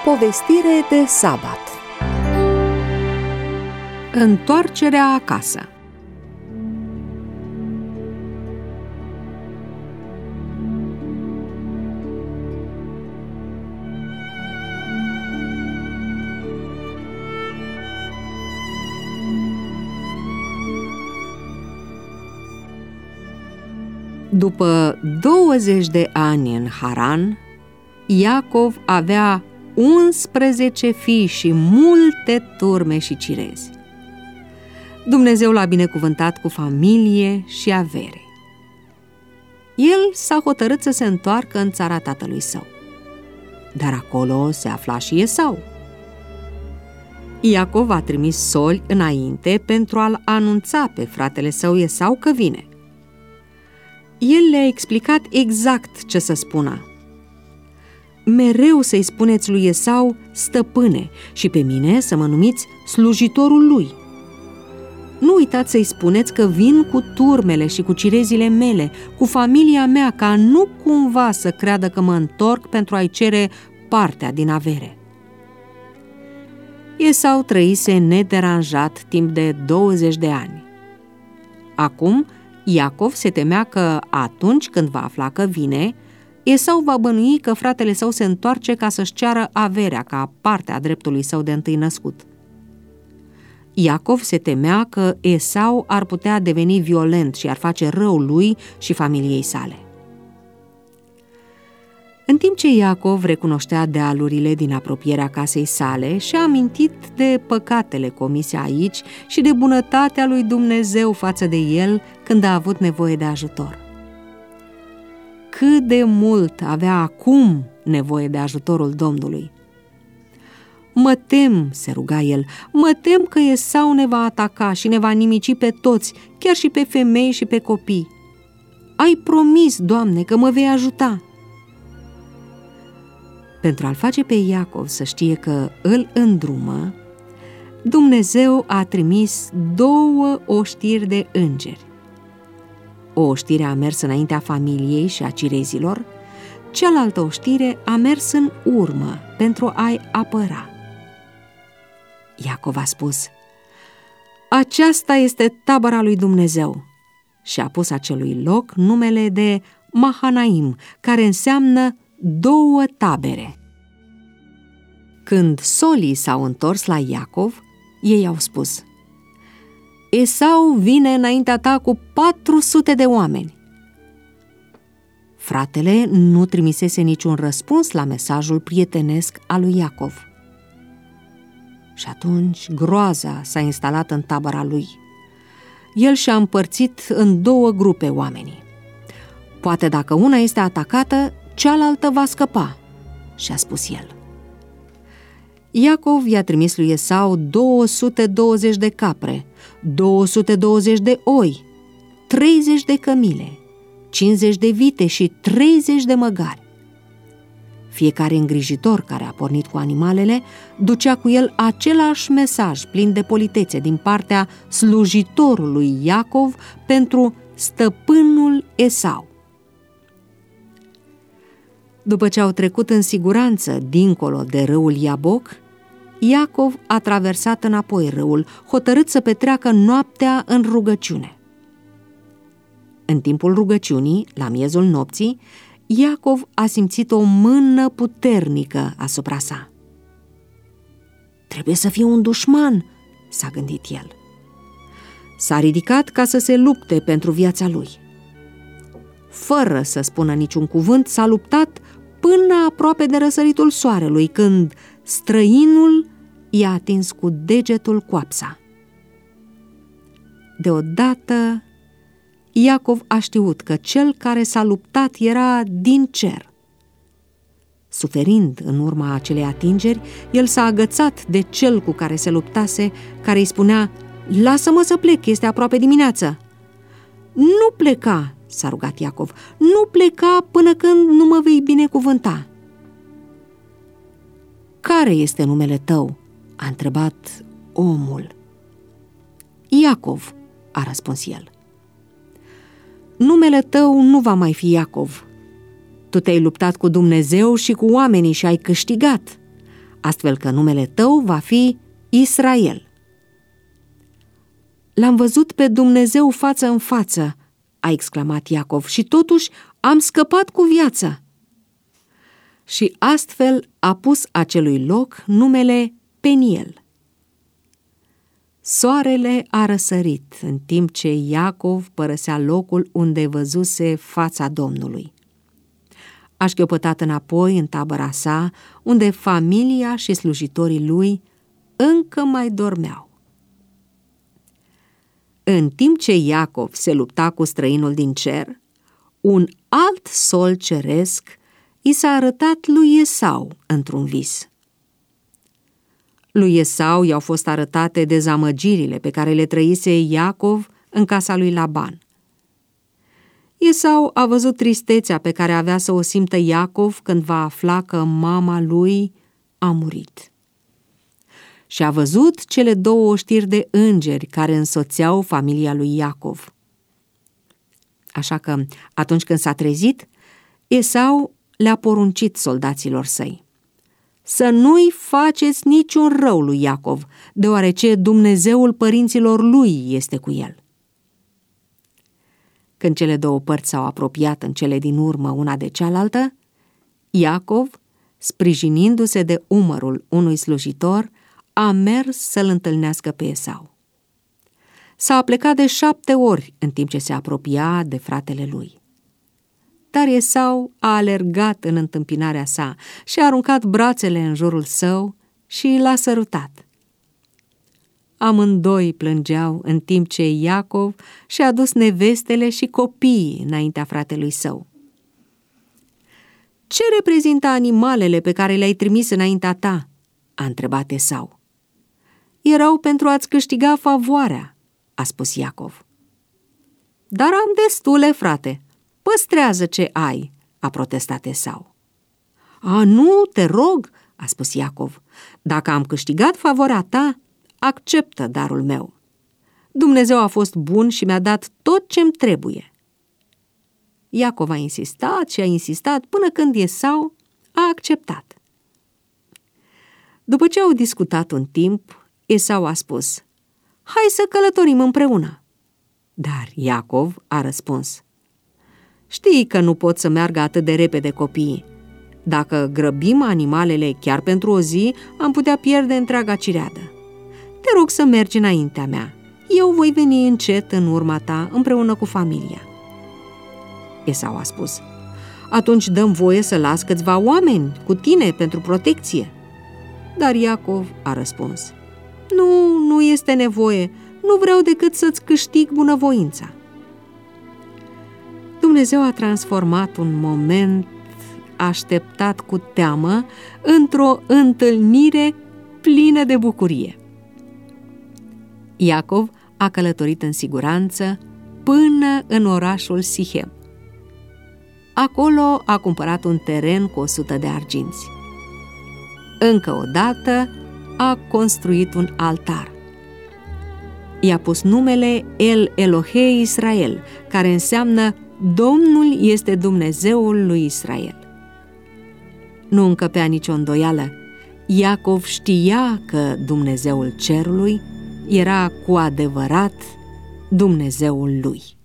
Povestire de sabat. Întoarcerea acasă. După 20 de ani în Haran, Iacov avea 11 fii și multe turme și cirezi. Dumnezeu l-a binecuvântat cu familie și avere. El s-a hotărât să se întoarcă în țara tatălui său. Dar acolo se afla și Esau. Iacov a trimis soli înainte pentru a-l anunța pe fratele său Esau că vine. El le-a explicat exact ce să spună. Mereu să-i spuneți lui Esau stăpâne și pe mine să mă numiți slujitorul lui. Nu uitați să-i spuneți că vin cu turmele și cu cirezile mele, cu familia mea, ca nu cumva să creadă că mă întorc pentru a-i cere partea din avere. Esau trăise nederanjat timp de 20 de ani. Acum, Iacov se temea că atunci când va afla că vine, Esau va bănui că fratele său se întoarce ca să-și ceară averea ca parte a dreptului său de întâi născut. Iacov se temea că Esau ar putea deveni violent și ar face rău lui și familiei sale. În timp ce Iacov recunoștea dealurile din apropierea casei sale, și-a amintit de păcatele comise aici și de bunătatea lui Dumnezeu față de el când a avut nevoie de ajutor. Cât de mult avea acum nevoie de ajutorul Domnului! Mă tem, se ruga el, mă tem că Esau ne va ataca și ne va nimici pe toți, chiar și pe femei și pe copii. Ai promis, Doamne, că mă vei ajuta. Pentru a-l face pe Iacov să știe că îl îndrumă, Dumnezeu a trimis 2 oștiri de îngeri. O oștire a mers înaintea familiei și a cirezilor, cealaltă oștire a mers în urmă pentru a-i apăra. Iacov a spus: aceasta este tabăra lui Dumnezeu, și a pus acelui loc numele de Mahanaim, care înseamnă 2 tabere. Când solii s-au întors la Iacov, ei au spus: Esau vine înaintea ta cu 400 de oameni. Fratele nu trimisese niciun răspuns la mesajul prietenesc al lui Iacov. Și atunci groaza s-a instalat în tabăra lui. El și-a împărțit în 2 grupe oamenii. Poate dacă una este atacată, cealaltă va scăpa, și-a spus el. Iacov i-a trimis lui Esau 220 de capre, 220 de oi, 30 de cămile, 50 de vite și 30 de măgari. Fiecare îngrijitor care a pornit cu animalele ducea cu el același mesaj plin de politețe din partea slujitorului Iacov pentru stăpânul Esau. După ce au trecut în siguranță dincolo de râul Iaboc, Iacov a traversat înapoi râul, hotărât să petreacă noaptea în rugăciune. În timpul rugăciunii, la miezul nopții, Iacov a simțit o mână puternică asupra sa. Trebuie să fie un dușman, s-a gândit el. S-a ridicat ca să se lupte pentru viața lui. Fără să spună niciun cuvânt, s-a luptat până aproape de răsăritul soarelui, când străinul i-a atins cu degetul coapsa. Deodată, Iacov a știut că cel care s-a luptat era din cer. Suferind în urma acelei atingeri, el s-a agățat de cel cu care se luptase, care îi spunea: lasă-mă să plec, este aproape dimineață. Nu pleca, s-a rugat Iacov, nu pleca până când nu mă vei binecuvânta. Care este numele tău? A întrebat omul. Iacov, a răspuns el. Numele tău nu va mai fi Iacov. Tu te-ai luptat cu Dumnezeu și cu oamenii și ai câștigat. astfel că numele tău va fi Israel. L-am văzut pe Dumnezeu față în față, a exclamat Iacov, și totuși am scăpat cu viață. Și astfel a pus acelui loc numele Peniel. Soarele a răsărit în timp ce Iacov părăsea locul unde văzuse fața Domnului. A șchiopătat înapoi în tabăra sa, unde familia și slujitorii lui încă mai dormeau. În timp ce Iacov se lupta cu străinul din cer, un alt sol ceresc i s-a arătat lui Esau într-un vis. Lui Esau i-au fost arătate dezamăgirile pe care le trăise Iacov în casa lui Laban. Esau a văzut tristețea pe care avea să o simtă Iacov când va afla că mama lui a murit. Și a văzut cele 2 oștiri de îngeri care însoțeau familia lui Iacov. Așa că, atunci când s-a trezit, Esau le-a poruncit soldaților săi: să nu-i faceți niciun rău lui Iacov, deoarece Dumnezeul părinților lui este cu el. Când cele 2 părți s-au apropiat în cele din urmă una de cealaltă, Iacov, sprijinindu-se de umărul unui slujitor, a mers să-l întâlnească pe Esau. S-a aplecat de 7 ori în timp ce se apropia de fratele lui. Dar Esau a alergat în întâmpinarea sa și a aruncat brațele în jurul său și l-a sărutat. Amândoi plângeau în timp ce Iacov și-a dus nevestele și copiii înaintea fratelui său. Ce reprezintă animalele pe care le-ai trimis înaintea ta? A întrebat Esau. Erau pentru a-ți câștiga favoarea, a spus Iacov. Dar am destule, frate. Păstrează ce ai, a protestat Esau. A, nu, te rog, a spus Iacov. Dacă am câștigat favoarea ta, acceptă darul meu. Dumnezeu a fost bun și mi-a dat tot ce-mi trebuie. Iacov a insistat și a insistat până când Esau a acceptat. După ce au discutat un timp, Esau a spus: hai să călătorim împreună. Dar Iacov a răspuns: știi că nu pot să meargă atât de repede copiii. Dacă grăbim animalele chiar pentru o zi, am putea pierde întreaga cireadă. Te rog să mergi înaintea mea. Eu voi veni încet în urma ta împreună cu familia. Esau a spus: atunci dăm voie să las câțiva oameni cu tine pentru protecție. Dar Iacov a răspuns: nu este nevoie. Nu vreau decât să-ți câștig bunăvoința. Dumnezeu a transformat un moment așteptat cu teamă într-o întâlnire plină de bucurie. Iacov a călătorit în siguranță până în orașul Sichem. Acolo a cumpărat un teren cu 100 de arginți. Încă o dată a construit un altar. I-a pus numele El Elohe Israel, care înseamnă Domnul este Dumnezeul lui Israel. Nu încăpea nicio îndoială. Iacov știa că Dumnezeul cerului era cu adevărat Dumnezeul lui.